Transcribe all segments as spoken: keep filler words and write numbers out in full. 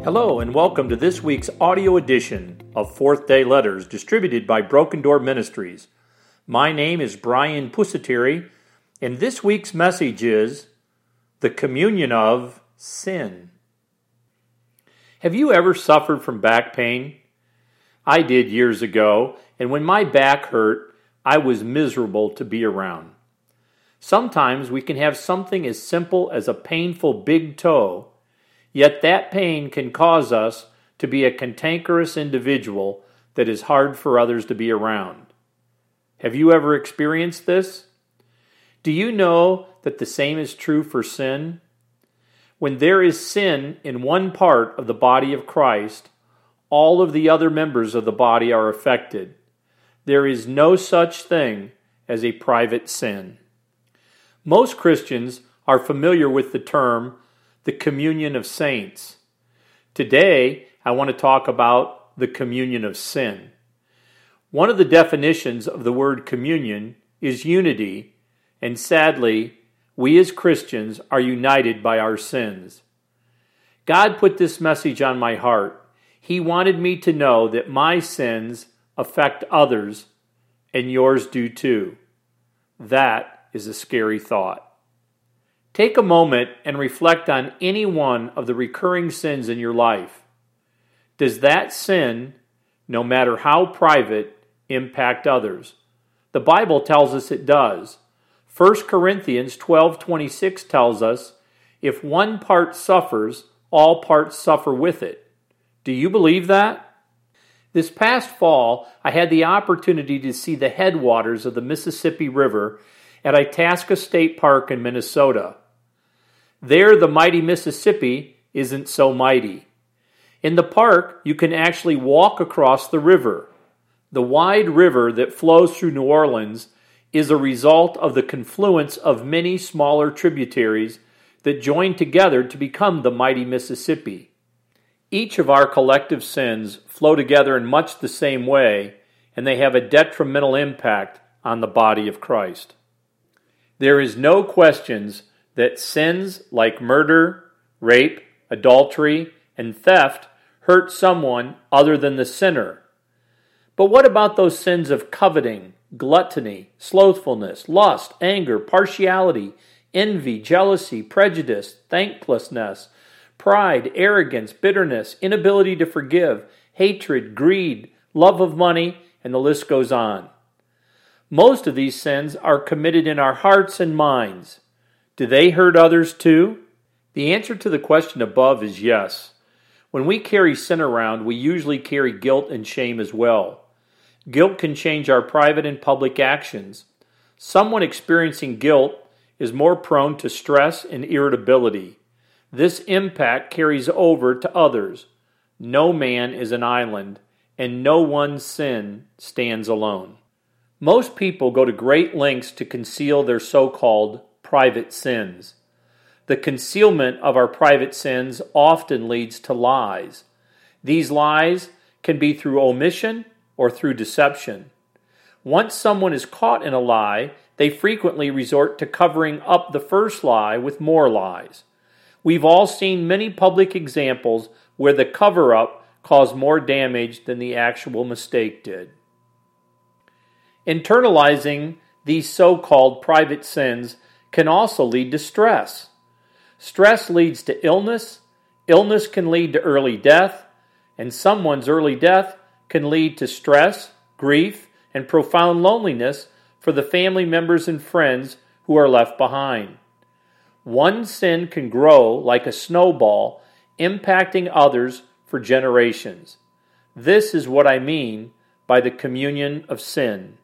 Hello and welcome to this week's audio edition of Fourth Day Letters distributed by Broken Door Ministries. My name is Brian Pusateri, and this week's message is The Communion of Sin. Have you ever suffered from back pain? I did years ago, and when my back hurt, I was miserable to be around. Sometimes we can have something as simple as a painful big toe, yet that pain can cause us to be a cantankerous individual that is hard for others to be around. Have you ever experienced this? Do you know that the same is true for sin? When there is sin in one part of the body of Christ, all of the other members of the body are affected. There is no such thing as a private sin. Most Christians are familiar with the term the communion of saints. Today, I want to talk about the communion of sin. One of the definitions of the word communion is unity, and sadly, we as Christians are united by our sins. God put this message on my heart. He wanted me to know that my sins affect others, and yours do too. That is a scary thought. Take a moment and reflect on any one of the recurring sins in your life. Does that sin, no matter how private, impact others? The Bible tells us it does. First Corinthians twelve twenty-six tells us, if one part suffers, all parts suffer with it. Do you believe that? This past fall, I had the opportunity to see the headwaters of the Mississippi River at Itasca State Park in Minnesota. There, the mighty Mississippi isn't so mighty. In the park, you can actually walk across the river. The wide river that flows through New Orleans is a result of the confluence of many smaller tributaries that join together to become the mighty Mississippi. Each of our collective sins flow together in much the same way, and they have a detrimental impact on the body of Christ. There is no questions that sins like murder, rape, adultery, and theft hurt someone other than the sinner. But what about those sins of coveting, gluttony, slothfulness, lust, anger, partiality, envy, jealousy, prejudice, thanklessness, pride, arrogance, bitterness, inability to forgive, hatred, greed, love of money, and the list goes on. Most of these sins are committed in our hearts and minds. Do they hurt others too? The answer to the question above is yes. When we carry sin around, we usually carry guilt and shame as well. Guilt can change our private and public actions. Someone experiencing guilt is more prone to stress and irritability. This impact carries over to others. No man is an island, and no one sin stands alone. Most people go to great lengths to conceal their so-called private sins. The concealment of our private sins often leads to lies. These lies can be through omission or through deception. Once someone is caught in a lie, they frequently resort to covering up the first lie with more lies. We've all seen many public examples where the cover-up caused more damage than the actual mistake did. Internalizing these so-called private sins can also lead to stress. Stress leads to illness, illness can lead to early death, and someone's early death can lead to stress, grief, and profound loneliness for the family members and friends who are left behind. One sin can grow like a snowball, impacting others for generations. This is what I mean by the communion of sin.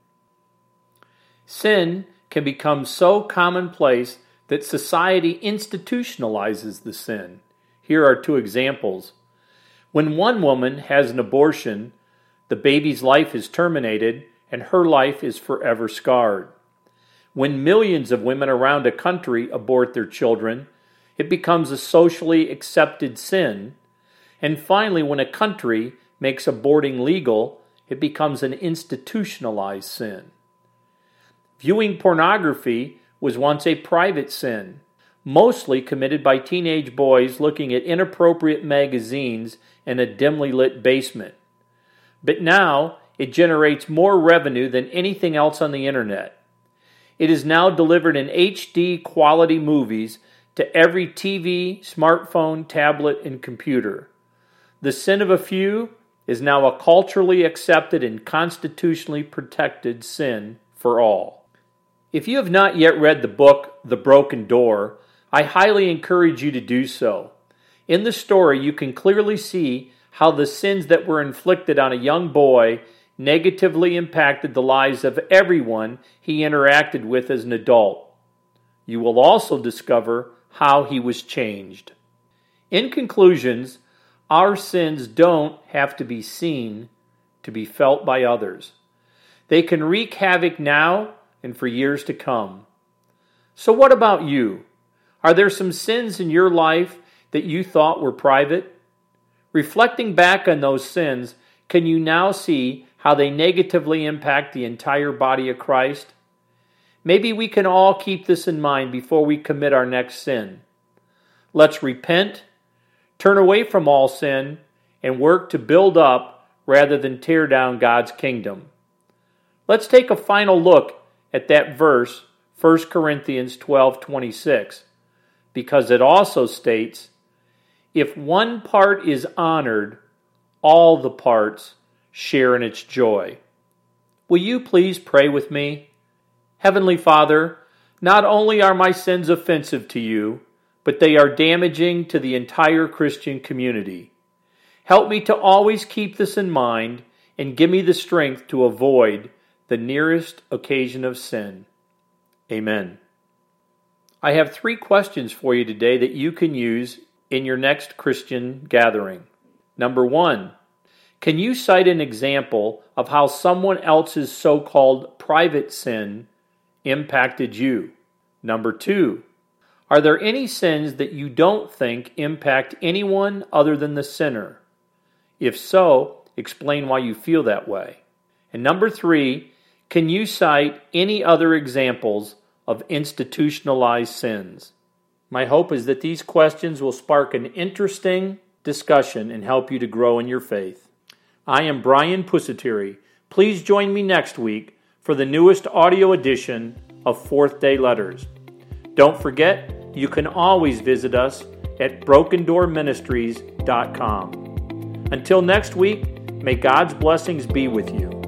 Sin can become so commonplace that society institutionalizes the sin. Here are two examples. When one woman has an abortion, the baby's life is terminated and her life is forever scarred. When millions of women around a country abort their children, it becomes a socially accepted sin. And finally, when a country makes aborting legal, it becomes an institutionalized sin. Viewing pornography was once a private sin. mostly committed by teenage boys looking at inappropriate magazines in a dimly lit basement. But now it generates more revenue than anything else on the internet. It is now delivered in H D quality movies to every T V, smartphone, tablet, and computer. The sin of a few is now a culturally accepted and constitutionally protected sin for all. If you have not yet read the book, The Broken Door, I highly encourage you to do so. In the story, you can clearly see how the sins that were inflicted on a young boy negatively impacted the lives of everyone he interacted with as an adult. You will also discover how he was changed. In conclusions, our sins don't have to be seen to be felt by others. They can wreak havoc now and for years to come. So what about you? Are there some sins in your life that you thought were private? Reflecting back on those sins, can you now see how they negatively impact the entire body of Christ? Maybe we can all keep this in mind before we commit our next sin. Let's repent, turn away from all sin, and work to build up rather than tear down God's kingdom. Let's take a final look at that verse, First Corinthians twelve twenty-six, because it also states, "If one part is honored, all the parts share in its joy." Will you please pray with me? Heavenly Father, not only are my sins offensive to you, but they are damaging to the entire Christian community. Help me to always keep this in mind and give me the strength to avoid the nearest occasion of sin. Amen. I have three questions for you today that you can use in your next Christian gathering. Number one, can you cite an example of how someone else's so-called private sin impacted you? Number two, are there any sins that you don't think impact anyone other than the sinner? If so, explain why you feel that way. And number three, can you cite any other examples of institutionalized sins? My hope is that these questions will spark an interesting discussion and help you to grow in your faith. I am Brian Pusateri. Please join me next week for the newest audio edition of Fourth Day Letters. Don't forget, you can always visit us at broken door ministries dot com. Until next week, may God's blessings be with you.